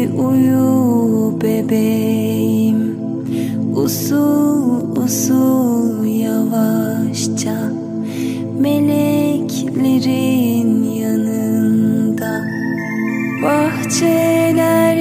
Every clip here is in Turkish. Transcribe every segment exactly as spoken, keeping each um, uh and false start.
gibi uyu bebeğim, usul usul yavaşça meleklerin yanında. Bahçeler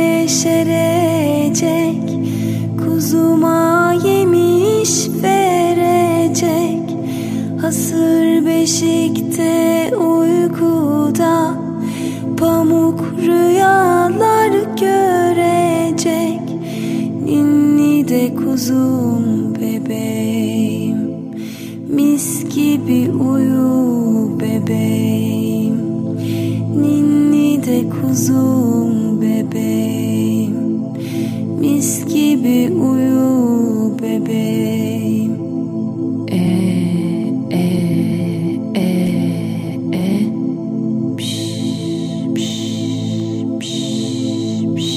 yeşerecek, kuzuma yemiş verecek. Hasır beşikte uykuda pamuk rüyalar görecek. Ninni de kuzum bebeğim, mis gibi uyu bebeğim. Ninni de kuzum bebeğim, mis gibi uyu bebeğim. E e e e piş piş piş piş.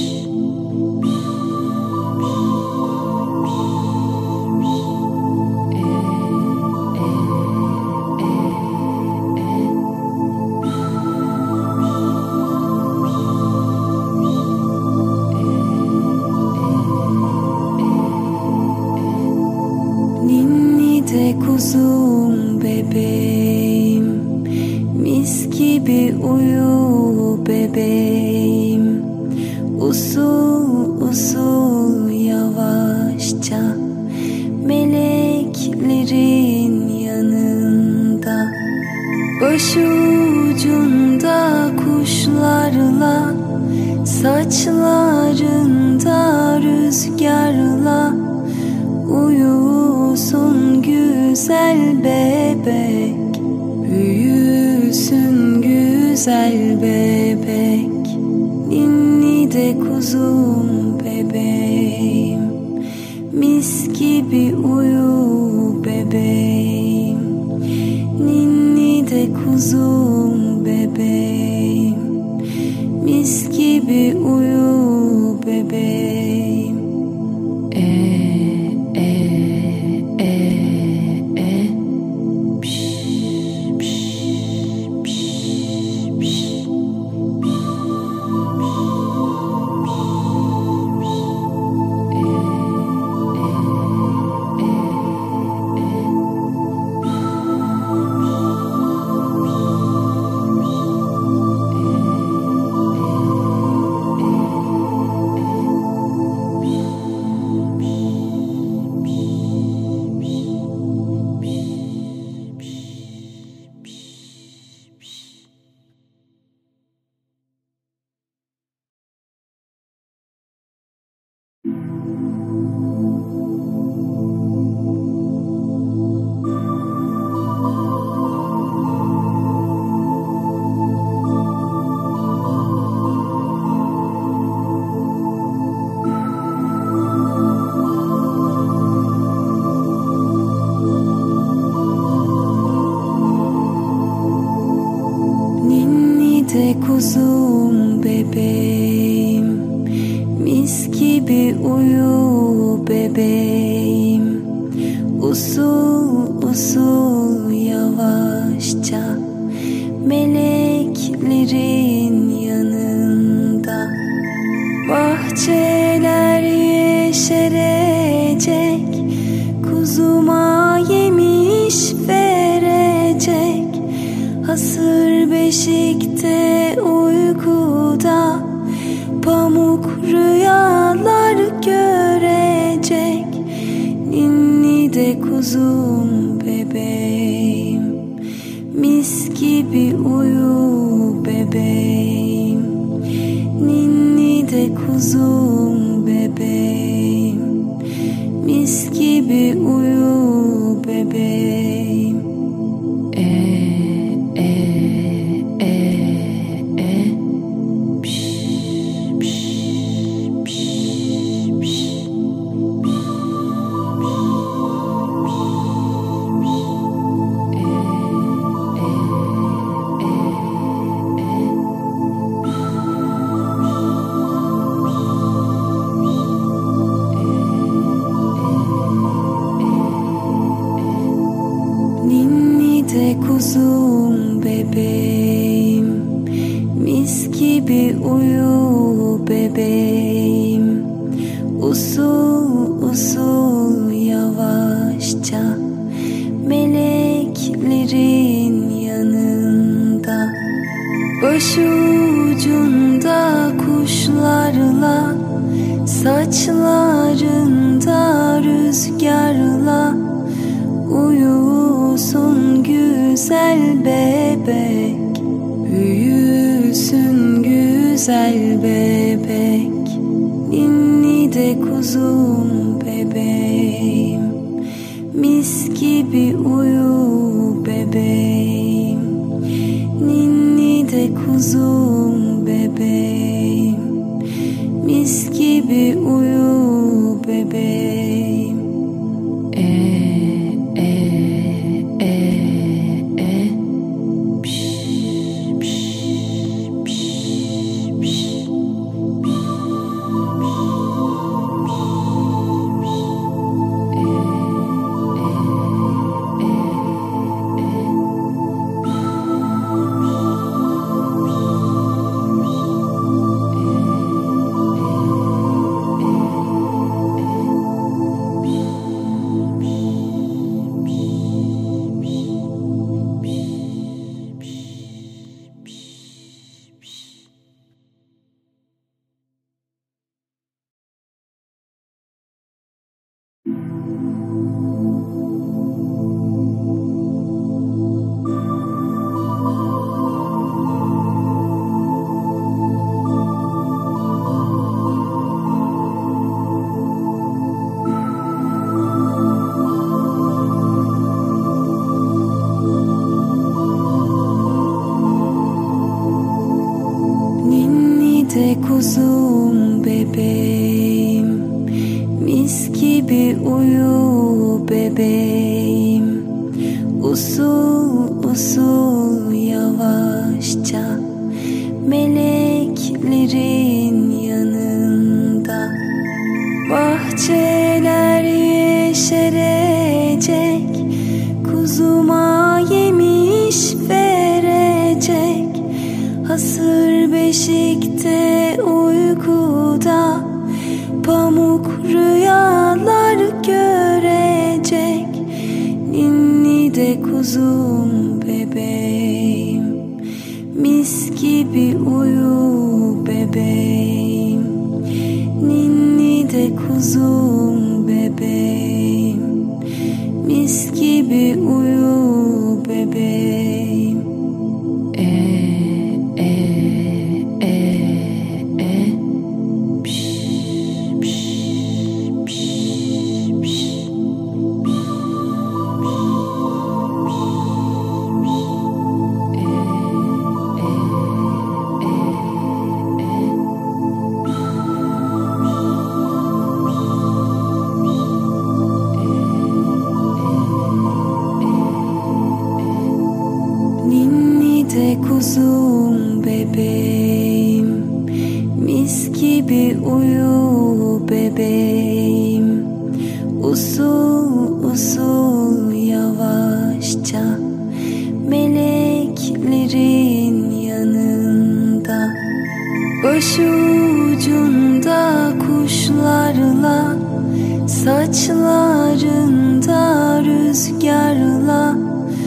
Kuzum bebeğim, mis gibi uyu bebeğim. Usul usul yavaşça meleklerin yanında. Başucunda kuşlarla, saçlarında rüzgarla uyusun güzel bebek, büyüsün güzel bebek. Ninni de kuzum bebeğim, mis gibi uyu bebeğim. Ninni de kuzum bebeğim, mis gibi uyu bebeğim. E kuzum bebeğim, mis gibi uyu bebeğim. Usul usul yavaşça meleklerin yanında. Bahçeler yeşerecek, kuzuma yemiş verecek. Hasır beşikte uykuda pamuk rüyalar görecek. Ninni de kuzum bebeğim, mis gibi uyu bebeğim. Ninni de kuzum bebeğim, mis gibi uyu bebeğim. E bebeğim. Usul usul yavaşça meleklerin yanında, başucunda kuşlarla, saçlarında rüzgarla uyusun güzel bebek, büyüsün güzel bebek. Ninni de kuzum bebeğim, mis gibi uyu bebeğim. Ninni de kuzum bebeğim, mis gibi uyu bebeğim. E e e e piş piş piş piş. Kuzum bebeğim, mis gibi uyu bebeğim. Usul usul yavaşça meleklerin yanında, bahçeler yeşerecek, kuzuma yemiş verecek. Hasır beşikte uykuda pamuk rüyalar görecek. Ninni de kuzum bebeğim, mis gibi uyu bebeğim. Ninni de kuzum bebeğim, mis gibi uyu bebeğim. E e e e piş piş piş piş. Kuzum bebeğim, mis gibi uyu bebeğim. Usul usul yavaşça meleklerin yanında, başucunda kuşlarla, saçlarında rüzgarla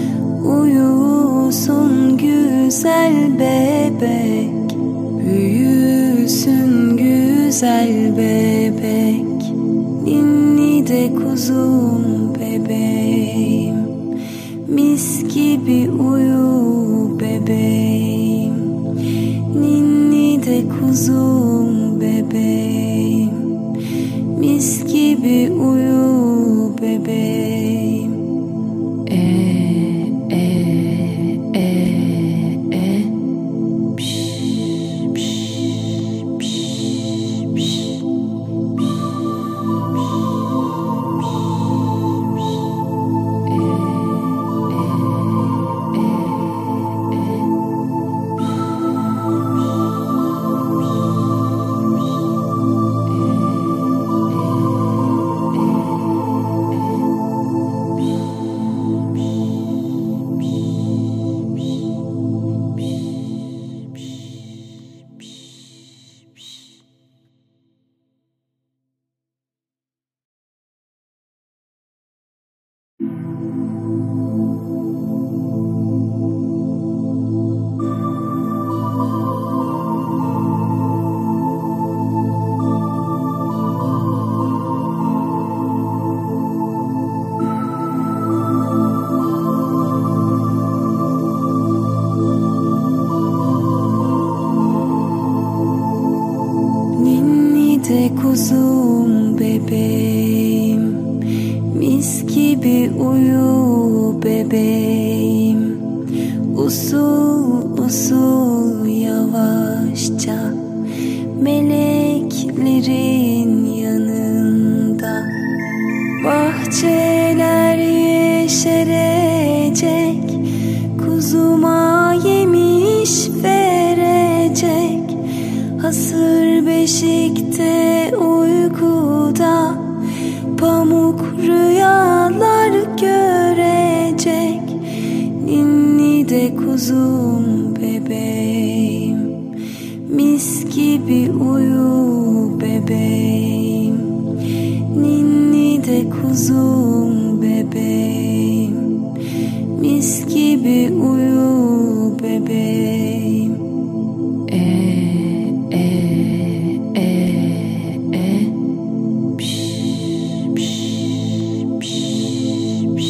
uyusun güzel bebek, büyüsün güzel bebek. Ninni de kuzum bebeğim, mis gibi uyu bebeğim. Ninni de kuzum bebeğim, mis gibi uyu bebeğim. E e e e piş piş piş piş. E e e de kuzum bebeğim, mis gibi uyu bebeğim. Usul usul yavaşça meleklerin yanında. Bahçeler yeşerecek, kuzuma yemiş verecek. Hasır beşikte uykuda pamuk rüyalar görecek. Ninni de kuzum bebeğim, mis gibi uyu bebeğim. Ninni de kuzum bebeğim, mis gibi uyu bebeğim. E e e e pş pş pş pş.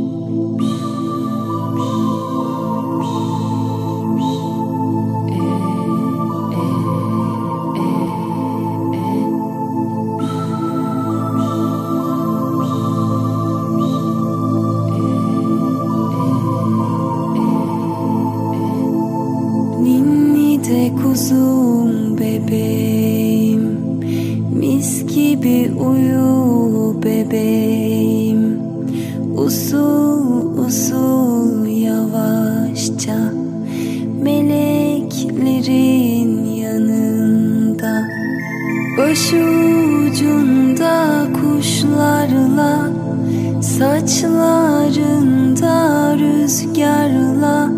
Kuzum bebeğim, mis gibi uyu bebeğim. Usul usul yavaşça meleklerin yanında. Başucunda kuşlarla, saçlarında rüzgarla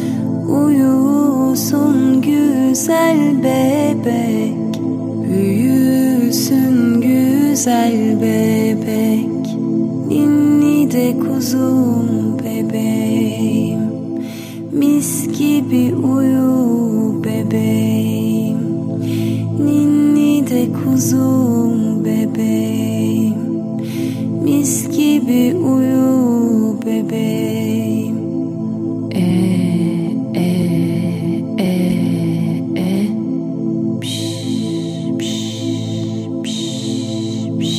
uyusun güzel bebek, büyüsün güzel bebek. Ninni de kuzum bebeğim, mis gibi uyu bebeğim. Ninni de kuzum bebeğim, mis gibi uyu bebeğim. E e e e pş pş pş pş.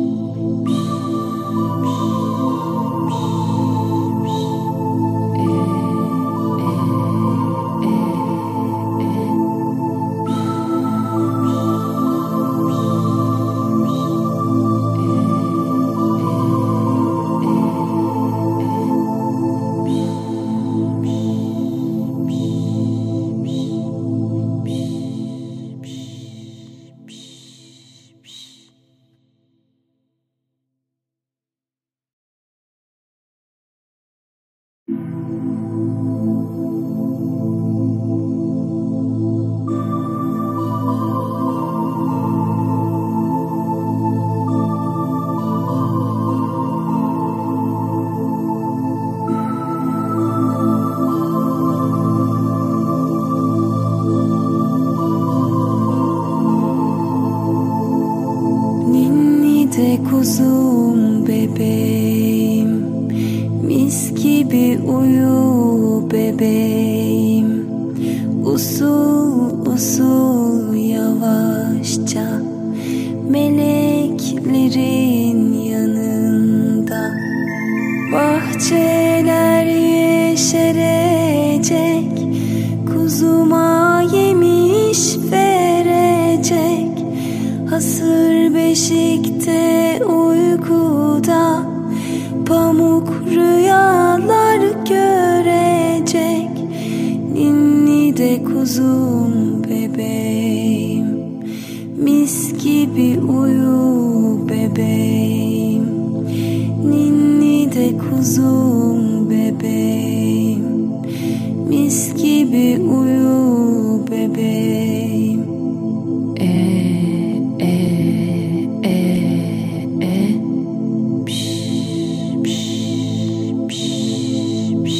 Kuzum bebeğim, mis gibi uyu bebeğim. Usul usul yavaşça meleklerin yanında. Bahçeler yeşerecek, kuzuma yemiş verecek. Hasır beşikte uykuda pamuk rüyalar görecek. Ninni de kuzum bebeğim, mis gibi uyu bebeğim. Ninni de kuzum bebeğim, mis gibi uyu bebeğim. E e e e pş pş pş pş.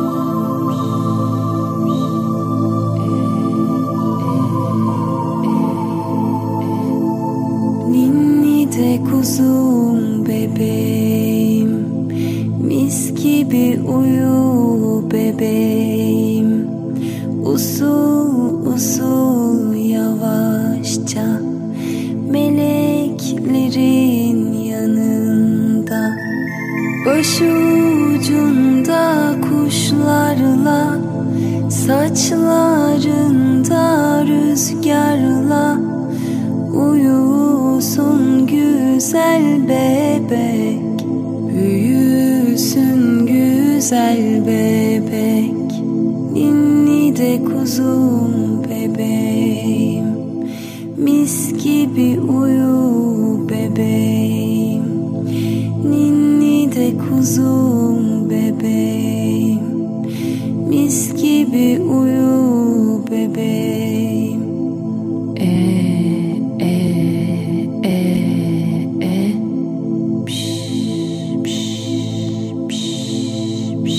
E Başucunda kuşlarla, saçlarında rüzgarla uyusun güzel bebek, büyüsün güzel bebek. Ninni de kuzum bebeğim, mis gibi uyu bebeğim. Ninni de kuzum bebeğim, mis gibi uyu bebeğim. E e e e pş pş pş pş.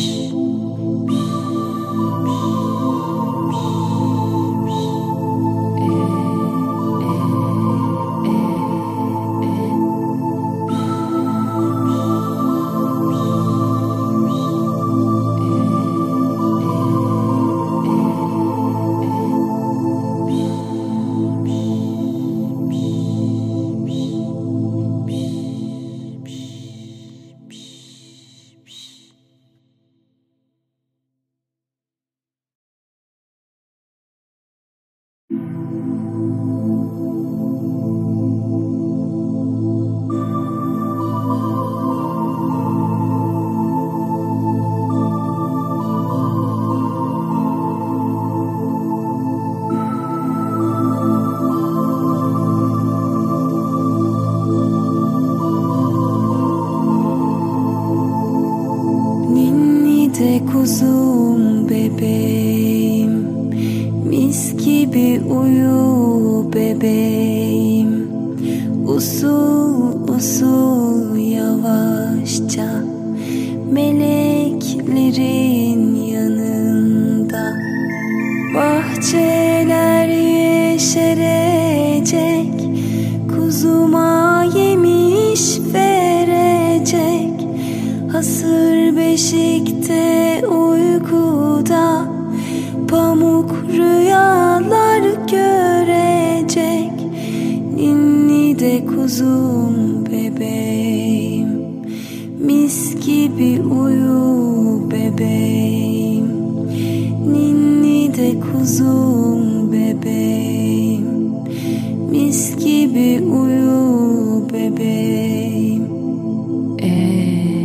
Kuzum bebeğim, mis gibi uyu bebeğim. Usul usul yavaşça meleklerin yanında bahçeler yeşerecek, kuzuma yemiş verecek. Hasır beşikte uykuda pamuk rüyalar görecek. Ninni de kuzum bebeğim, mis gibi uyu bebeğim. Ninni de kuzum bebeğim, mis gibi uyu bebeğim. E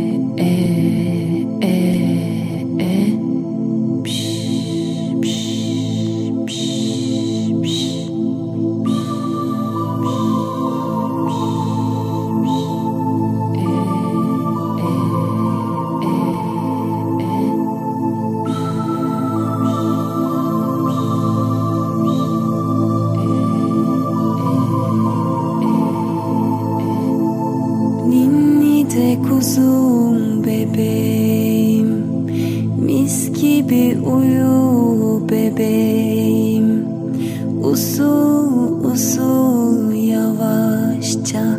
kuzum bebeğim, mis gibi uyu bebeğim. Usul usul yavaşça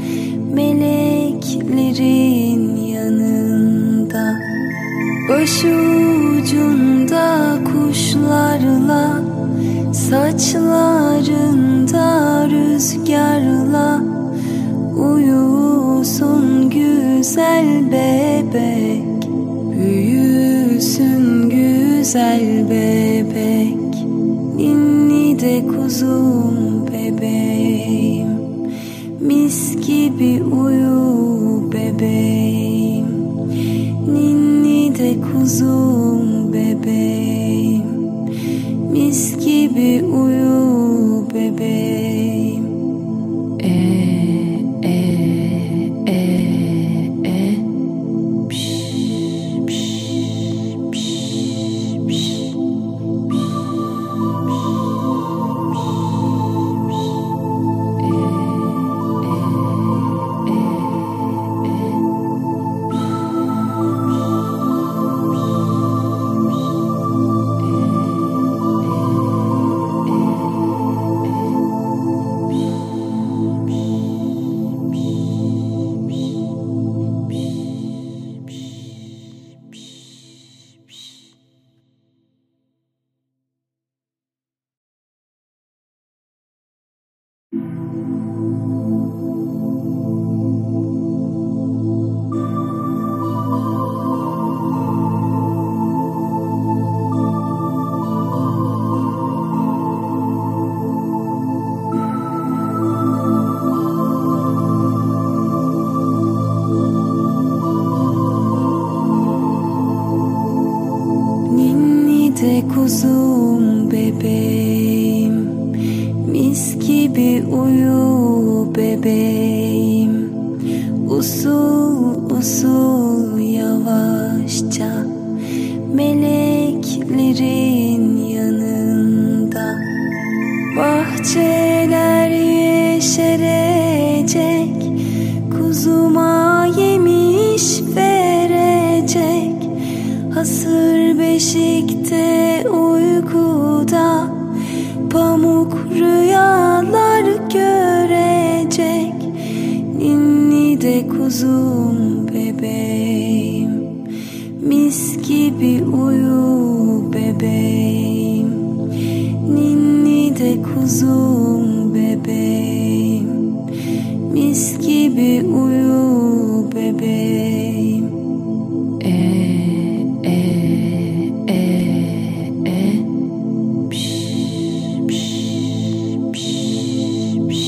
meleklerin yanında başucunda kuşlarla, saçlarında rüzgarla uyusun güzel bebek, büyüsün güzel bebek. Ninni de kuzum bebeğim, mis gibi uyu bebeğim. Ninni de kuzum bebeğim, mis gibi uyu bebeğim. E e e e pş pş pş pş. Usul usul yavaşça meleklerin yanında bahçeler yeşerecek, kuzuma yemiş verecek. Hasır beşikte uykuda pamuk rüyalar görecek. Ninni de kuzum bebeğim, mis gibi uyu bebeğim. Ninni de kuzum bebeğim, mis gibi uyu bebeğim. E e e e pş pş pş pş.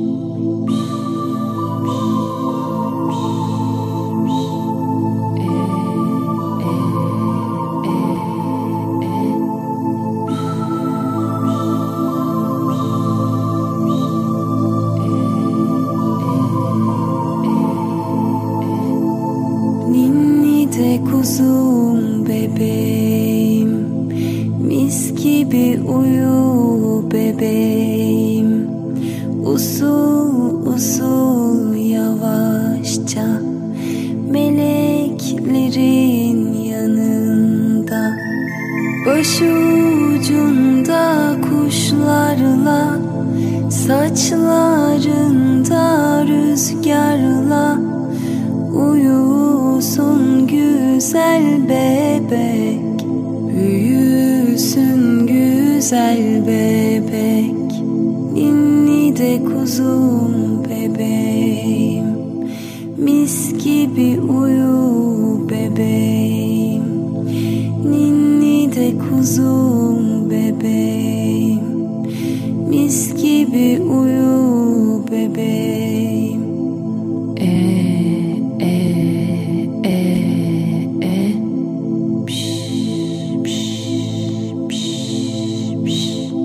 Kuzum bebeğim, mis gibi uyu bebeğim. Usul usul yavaşça meleklerin yanında başucunda kuşlarla, saçlarında rüzgarla uyusun güzel bebek, büyüsün güzel bebek. Ninni de kuzum bebeğim, mis gibi uyu bebeğim. Ninni de kuzum bebeğim, mis gibi uyu bebeğim. E e e e pş pş pş pş.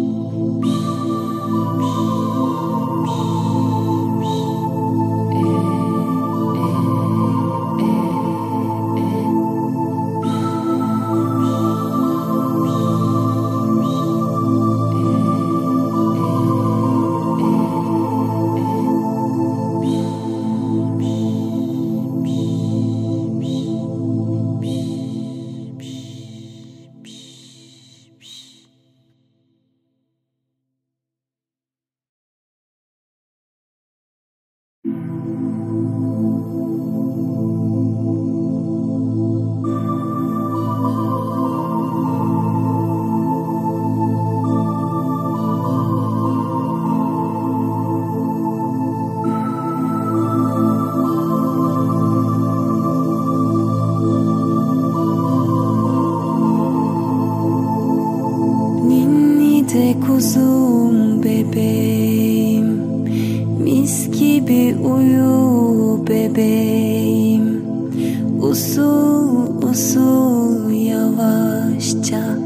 Kuzum bebeğim, mis gibi uyu bebeğim. Usul usul yavaşça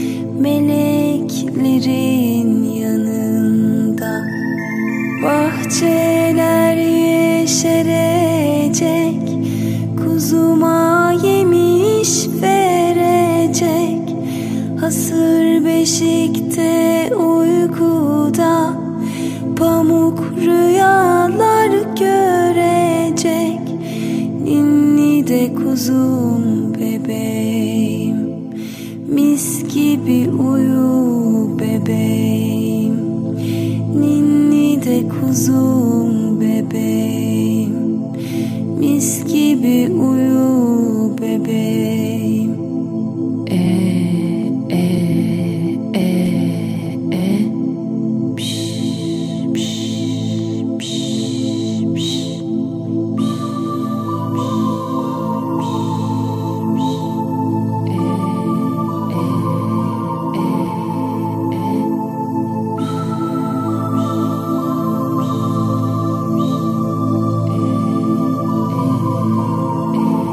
meleklerin yanında bahçeler yeşerecek, kuzuma yemiş verecek. Hasır beşikte uykuda pamuk rüyalar görecek. Ninni de kuzum bebeğim, mis gibi uyu bebeğim. Ninni de kuzum bebeğim, mis gibi uyu bebeğim. E e e e pş pş pş pş. E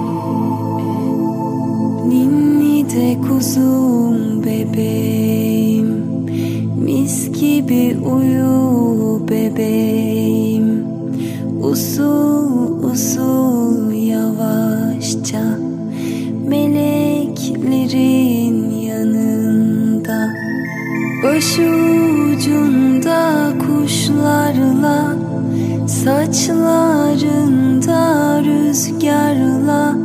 rüzgarla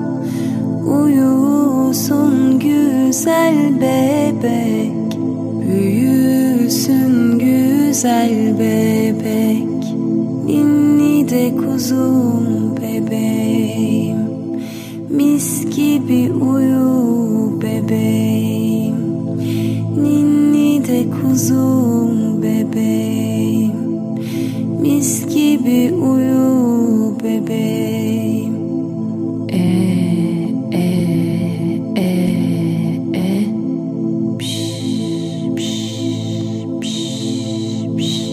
uyusun güzel bebek, büyüsün güzel bebek, ninni de kuzum bebeğim, mis gibi uyu bebeğim, ninni de kuzum bebeğim, mis gibi uyu bebeğim. E e e e piş piş piş piş.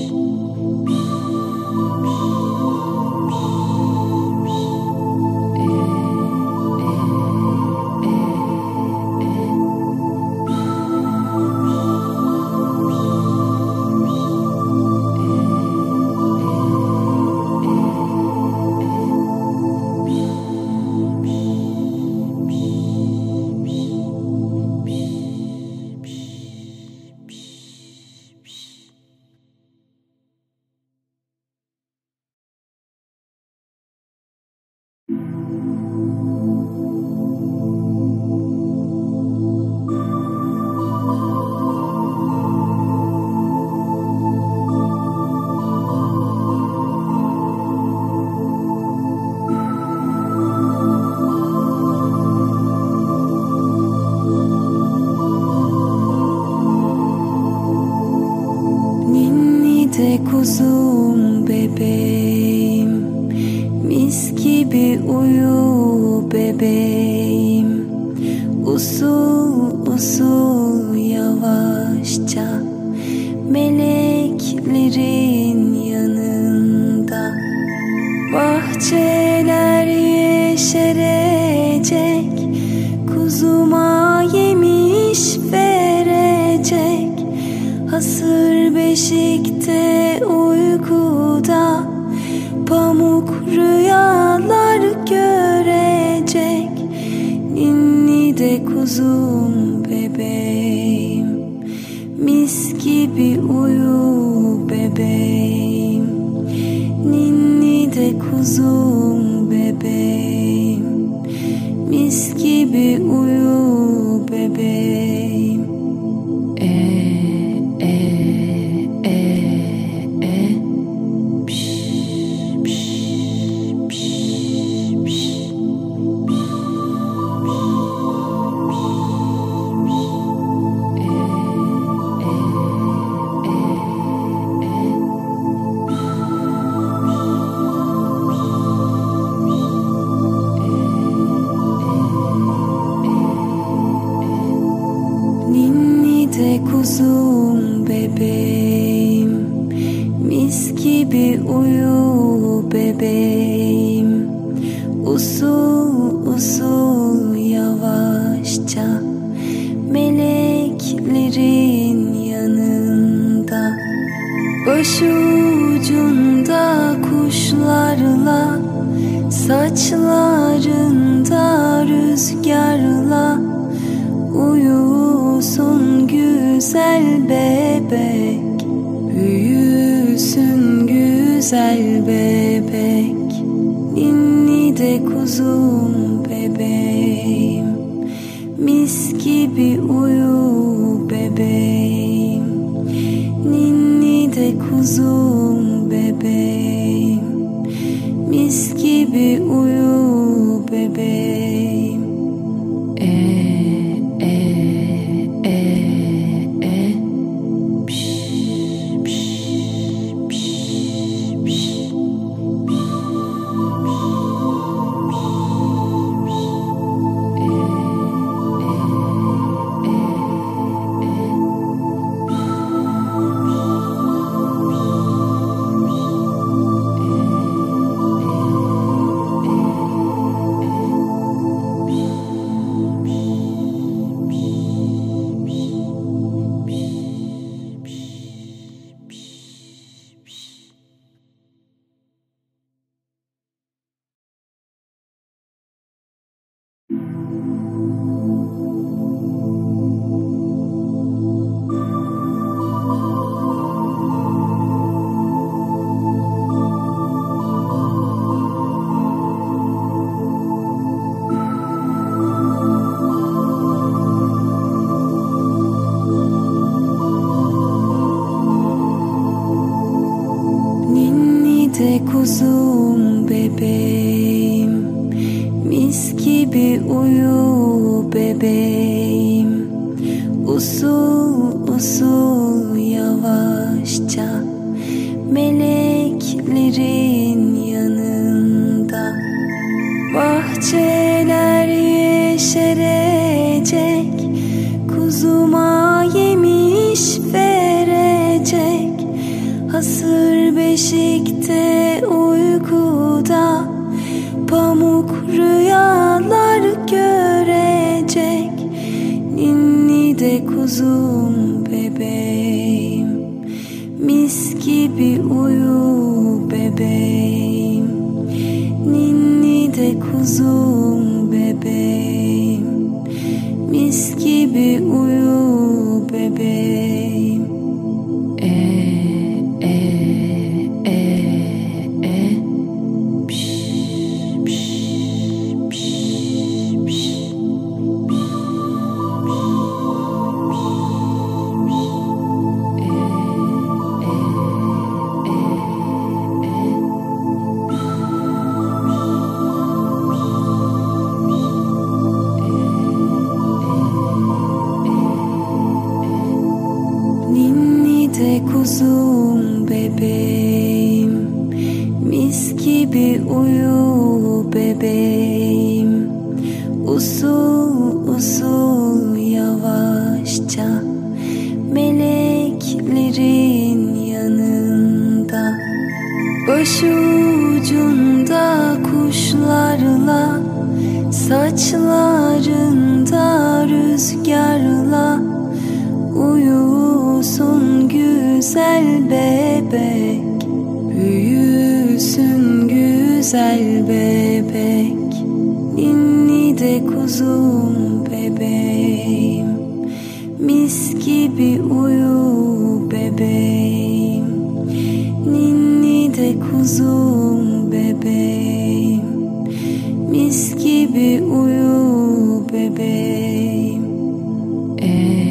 Kuzum bebeğim, mis gibi uyu bebeğim, usul usul yavaşça meleklerin yanında. Bahçeler yeşerecek, kuzuma yemiş verecek, hasır beşikte uykuda pamuk rüyalar görecek, ninni de kuzum bebeğim, mis gibi uyu bebeğim, ninni de kuzum bebeğim, mis gibi uyu bebeğim. E kuzum bebeğim, mis gibi uyu bebeğim, usul usul yavaşça meleklerin yanında. Başucunda kuşlarla, saçlarında rüzgarla uyusun güzel bebek, büyüsün güzel bebek, ninni de kuzum bebeğim, mis gibi uyu bebeğim, ninni de kuzum bebeğim, mis gibi uyu bebeğim. E gibi uyu bebeğim, usul usul yavaşça meleklerin yanında. Bahçeler yeşerecek, kuzuma yemiş verecek. Hasır beşikte uykuda pamuk rüyalar görecek. Ninni de kuzum bebeğim, mis gibi uyu bebeğim. Ninni de kuzum bebeğim, mis gibi uyu bebeğim. E e e e pş pş pş pş. Kuzum bebeğim, mis gibi uyu bebeğim. Usul usul yavaşça meleklerin yanında. Başucunda kuşlarla, saçlarında rüzgarla uyusun güzel bebek, büyüsün güzel bebek. Ninni de kuzum bebeğim, mis gibi uyu bebeğim. Ninni de kuzum bebeğim, mis gibi uyu bebeğim. E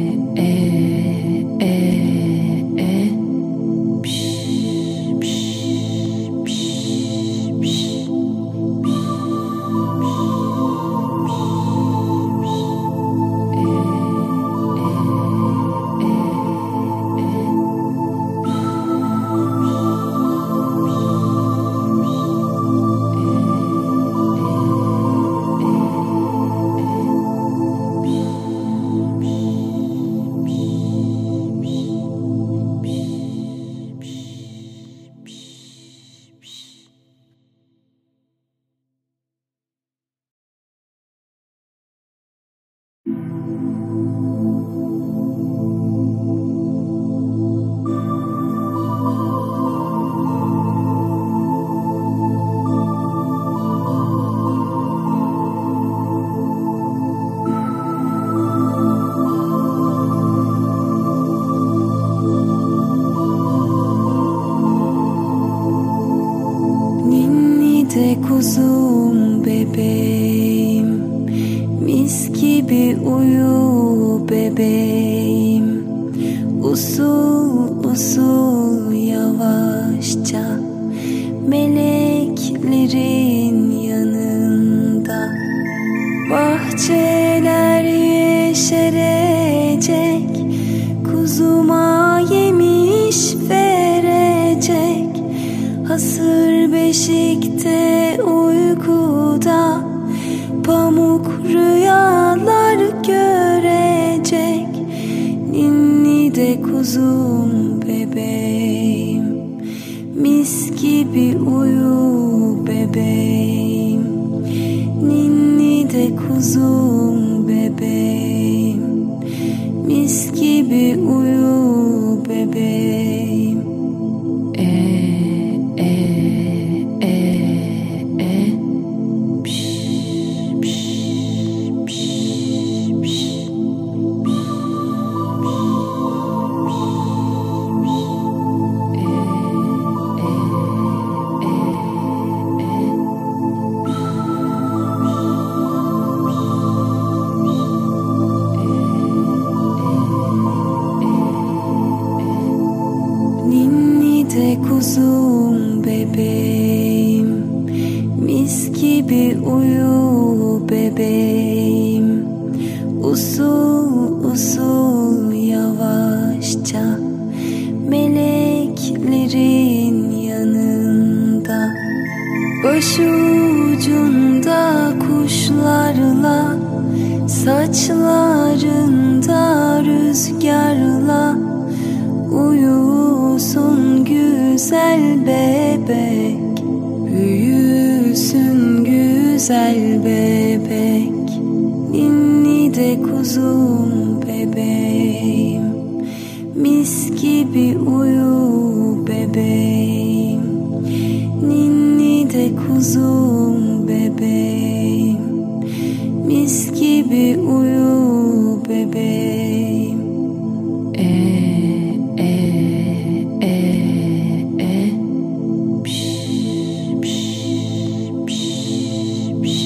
kuzum bebeğim, mis gibi uyu bebeğim. Usul usul yavaşça meleklerin yanında. Bahçeler yeşerecek, kuzuma yemiş verecek. Hasır beşikte uykuda pamuk rüyalar görecek. Ninni de kuzum bebeğim, mis gibi uyu bebeğim. Ninni de kuzum bebeğim, mis gibi uyu bebeğim. E gibi uyu bebeğim, usul usul yavaşça, meleklerin yanında. Başucunda kuşlarla, saçlarında rüzgarla uyusun güzel bebek, büyüsün güzel bebek. Ninni de kuzum bebeğim, mis gibi uyu bebeğim. Ninni de kuzum bebeğim, mis gibi uyu bebeğim. E e e e piş piş piş piş.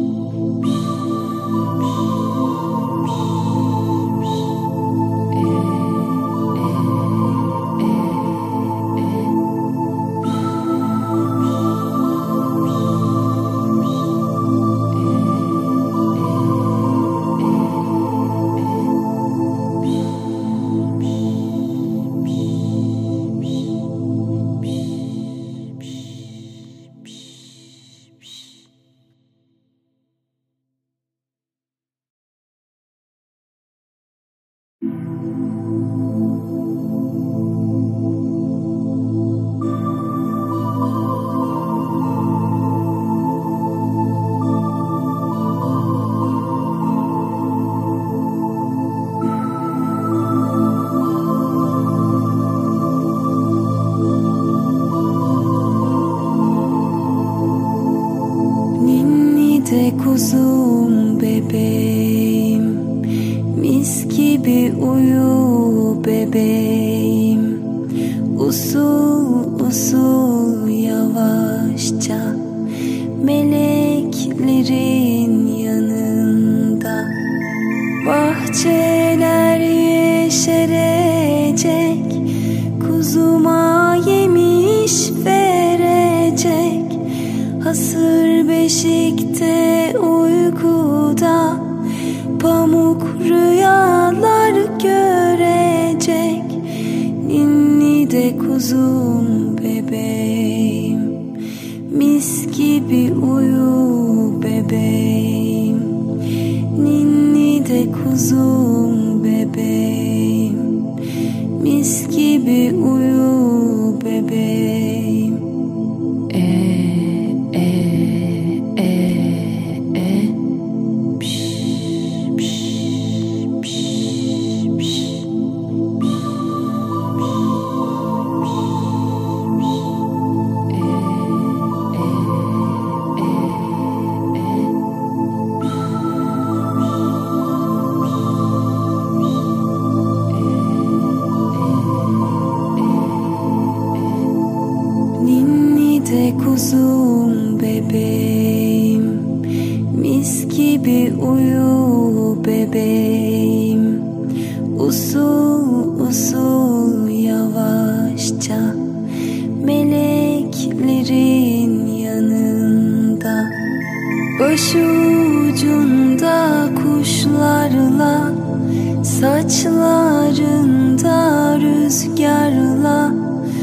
Kuzum bebeğim, mis gibi uyu bebeğim, usul usul yavaşça, meleklerin yanında. Bahçeler yeşerecek, kuzuma yemiş verecek. Hasır beşikte uykuda, pamuk rüyalar görecek. Ninni de kuzum bebeğim, mis gibi uyu bebeğim. Ninni de kuzum bebeğim, mis gibi uyu bebeğim. E kuzum bebeğim, mis gibi uyu bebeğim, usul usul yavaşça, meleklerin yanında. Başucunda kuşlarla, saçlarında rüzgarla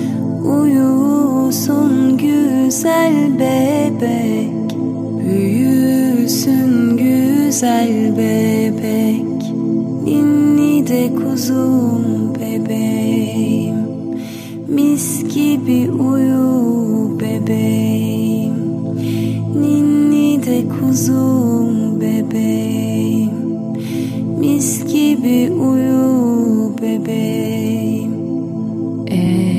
uyusun güzel bebek, büyüsün güzel bebek. Ninni de kuzum bebeğim, mis gibi uyu bebeğim. Ninni de kuzum bebeğim, mis gibi uyu bebeğim. E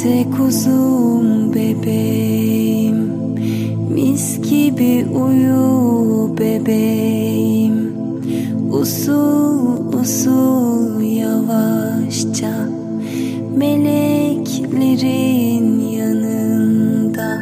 de kuzum bebeğim, mis gibi uyu bebeğim. Usul usul yavaşça meleklerin yanında.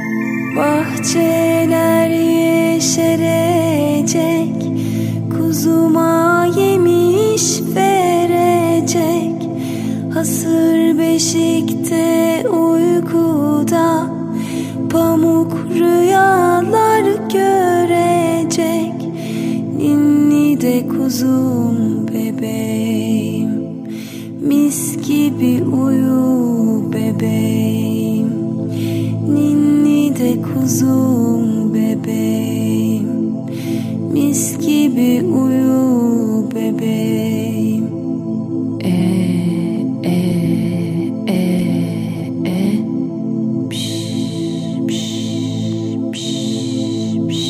Bahçeler yeşerecek, kuzuma yemiş verecek. Hasır beşikte uykuda pamuk rüyalar görecek. Ninni de kuzum bebeğim, mis gibi uyu bebeğim. Ninni de kuzum bebeğim, mis gibi uyu bebeğim. E e e e piş piş piş piş.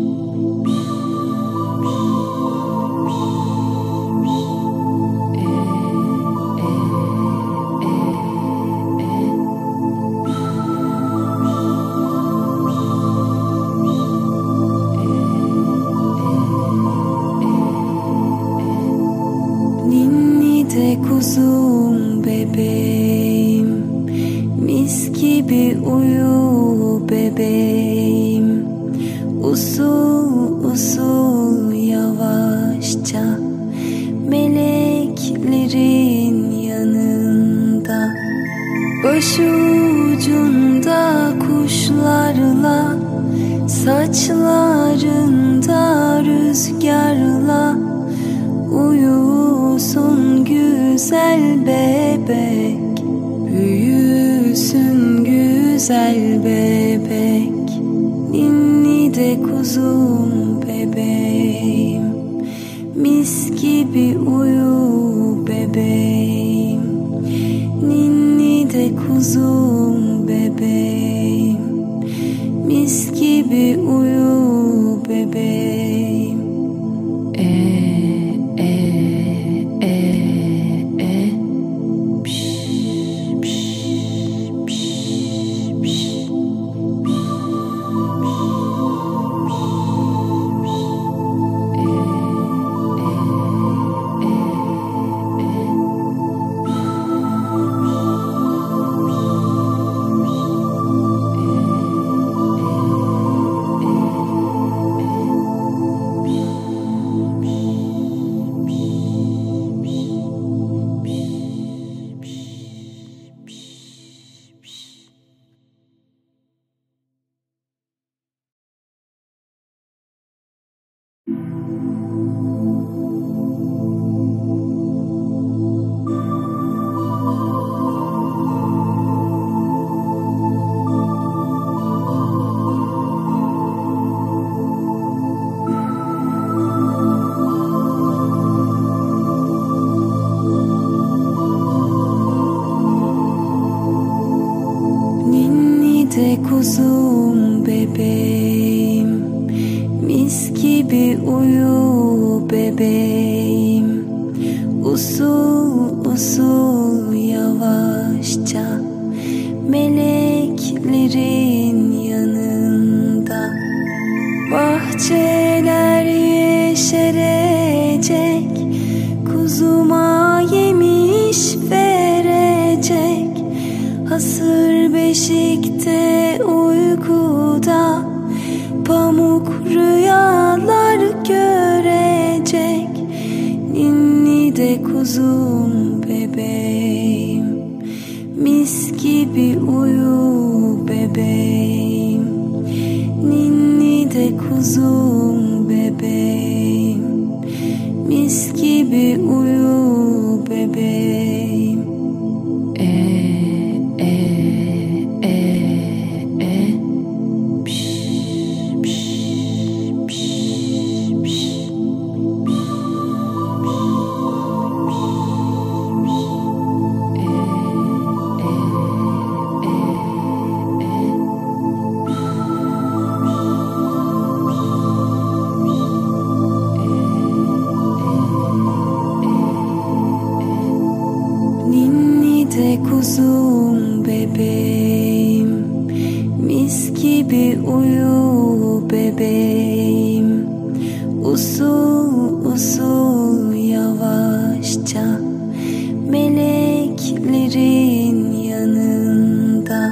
Kuzum bebeğim, mis gibi uyu bebeğim. Usul usul yavaşça meleklerin yanında. Başucunda kuşlarla, saçlarında rüzgarla uyusun güzel bebek, büyüsün güzel bebek. Ninni de kuzum bebeğim, mis gibi uyu bebeğim. Ninni de kuzum bebeğim, mis gibi uyu bebeğim. E kuzum bebeğim, mis gibi uyu bebeğim. Usul usul yavaşça meleklerin yanında. Bahçeler yeşerecek, kuzuma yemiş verecek. Hasır beşikte uykuda pamuk rüyalar görecek. Ninni de kuzum bebeğim, mis gibi uyu bebeğim. Ninni de kuzum bebeğim, mis gibi uyu bebeğim. E de kuzum bebeğim, mis gibi uyu bebeğim. Usul usul yavaşça meleklerin yanında,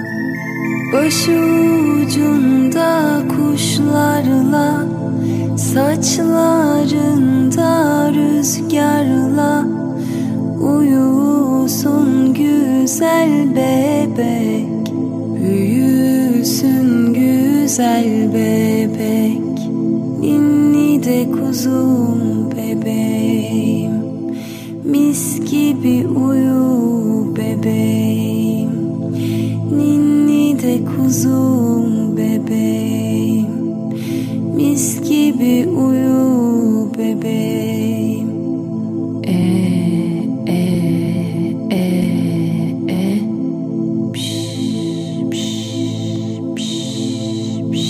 başucunda kuşlarla, saçlarında rüzgarla uyusun güzel bebek, büyüsün güzel bebek. Ninni de kuzum bebeğim, mis gibi uyu bebeğim. Ninni de kuzum bebeğim, mis gibi uyu bebeğim. E e e e pş pş pş pş.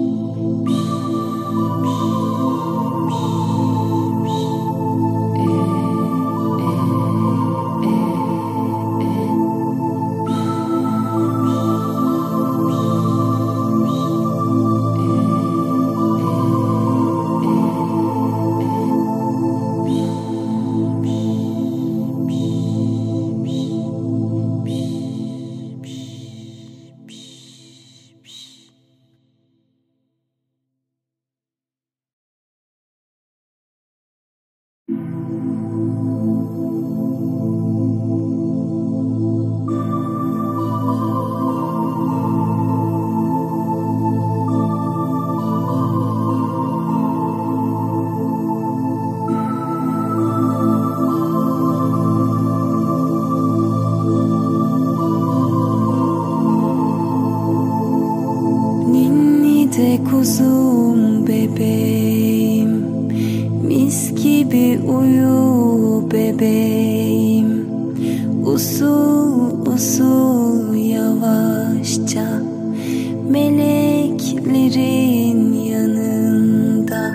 Kuzum bebeğim, mis gibi uyu bebeğim. Usul usul yavaşça meleklerin yanında,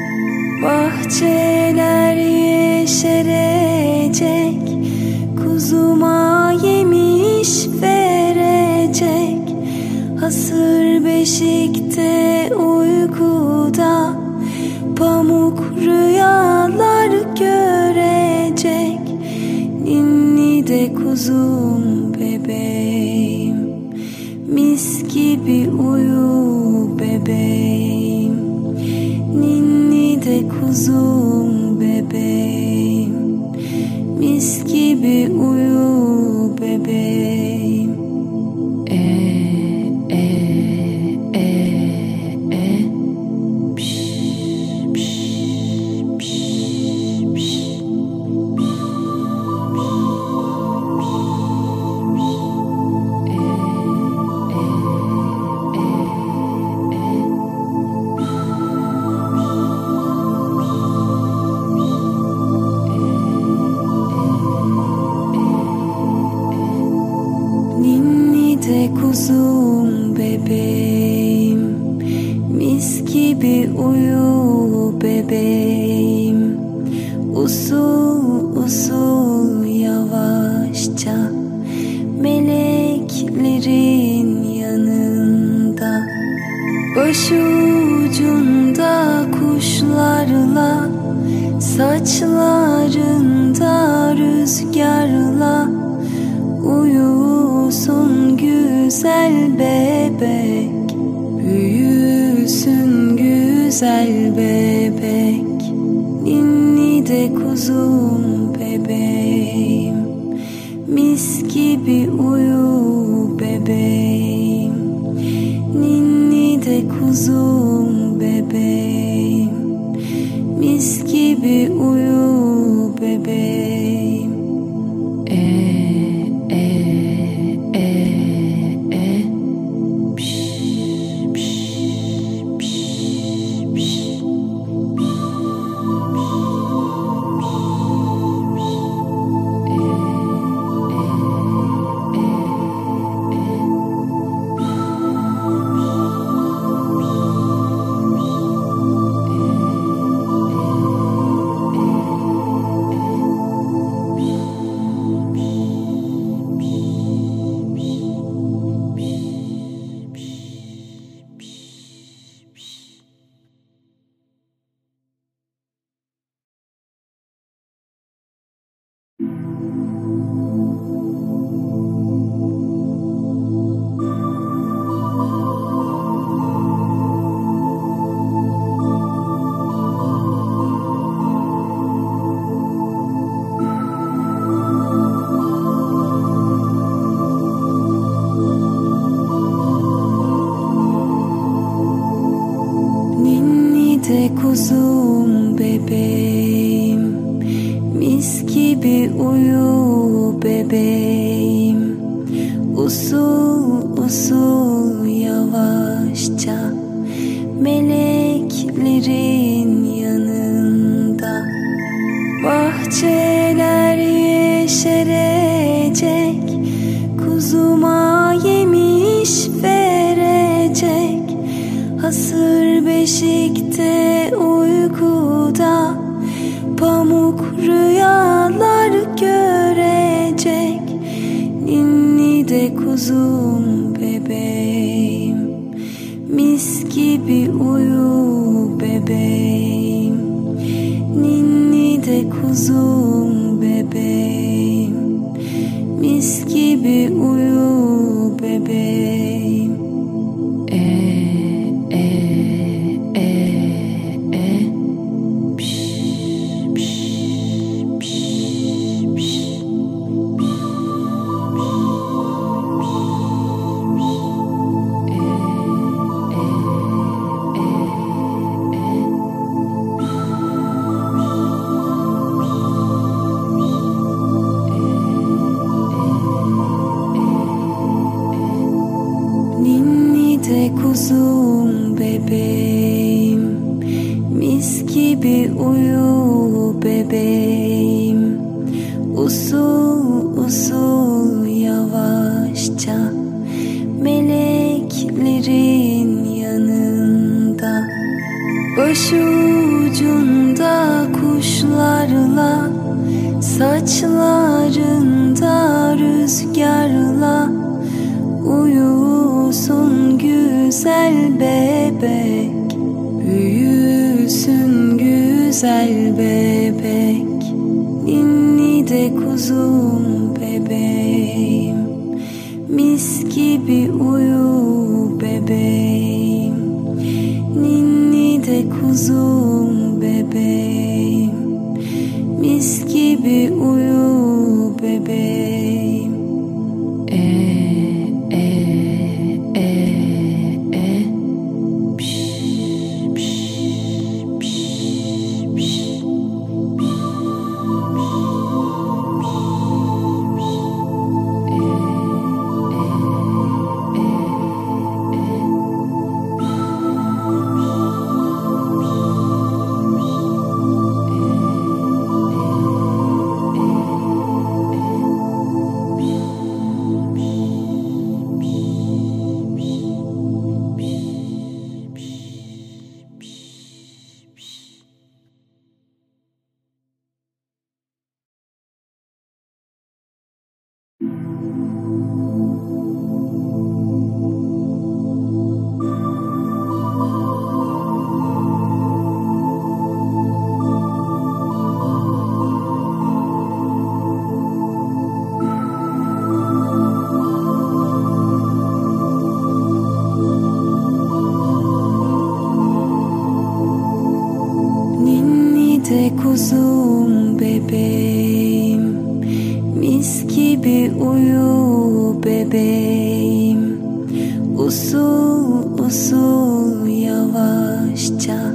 bahçeler yeşerecek, kuzuma yemiş verecek. Hasır beşikte uykuda pamuk rüyalar görecek. Ninni de kuzum bebeğim, mis gibi uyu bebeğim. Ninni de kuzum bebeğim, mis gibi uyu bebeğim. E kuzum bebeğim, mis gibi uyu bebeğim. Usul usul yavaşça meleklerin yanında, başucunda kuşlarla, saçlarında rüzgarla uyusun güzel bebek, büyüsün güzel bebek. Ninni de kuzum bebeğim, mis gibi uyu bebeğim. Ninni de kuzum bebeğim, mis gibi uyu bebeğim. E e e e pş pş pş pş. E e e beşikte uykuda pamuk rüyalar görecek. Ninni de kuzum bebeğim, mis gibi uyu bebeğim. Ninni de kuzum bebeğim, mis gibi uyu bebeğim. E e e e pş pş pş pş. Kuzum bebeğim, mis gibi uyu bebeğim. Usul usul yavaşça meleklerin yanında, başucunda kuşlarla, saçlarında rüzgarla uyusun güzel bebek, büyüsün güzel bebek. Ninni de kuzum bebeğim, mis gibi uyu bebeğim. Ninni de kuzum bebeğim, mis gibi uyu bebeğim. E e e e pş pş pş pş. Kuzum bebeğim, mis gibi uyu bebeğim. Usul usul yavaşça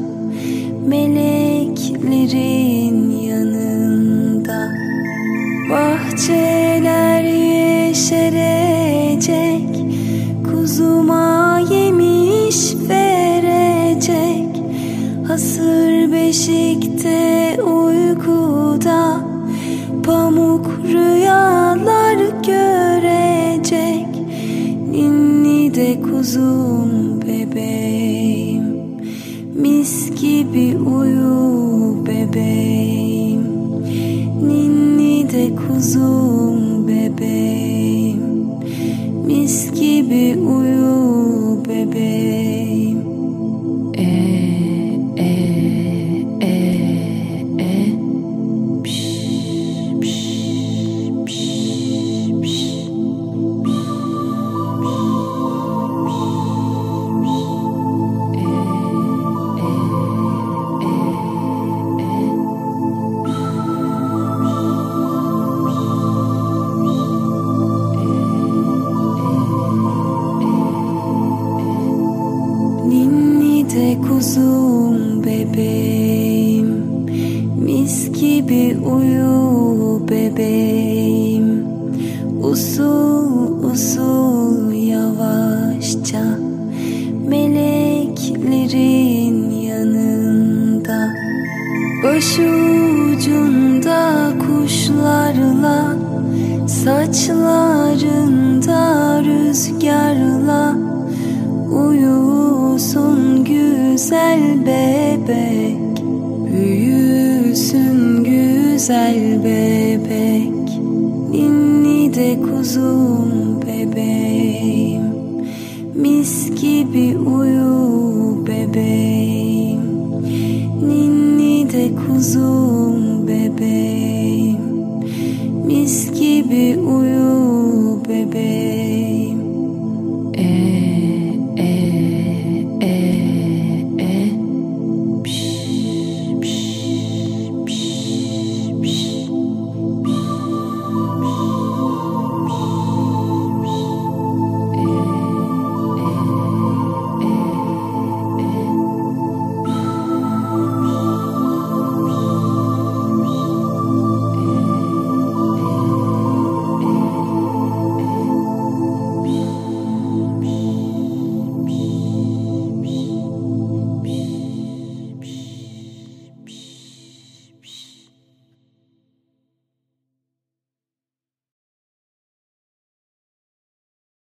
meleklerin yanında, bahçeler yeşerecek, kuzuma yemiş verecek. Hasır beşikte uykuda pamuk rüyalar görecek. Ninni de kuzum bebeğim, mis gibi uyu bebeğim. Ninni de kuzum bebeğim, mis gibi uyu bebeğim. E e e e pş pş pş pş. Kuzum bebeğim, mis gibi uyu bebeğim. Usul usul yavaşça meleklerin yanında, başucunda kuşlarla, saçlarında rüzgarla uyusun güzel güzel bebek, ninni de kuzu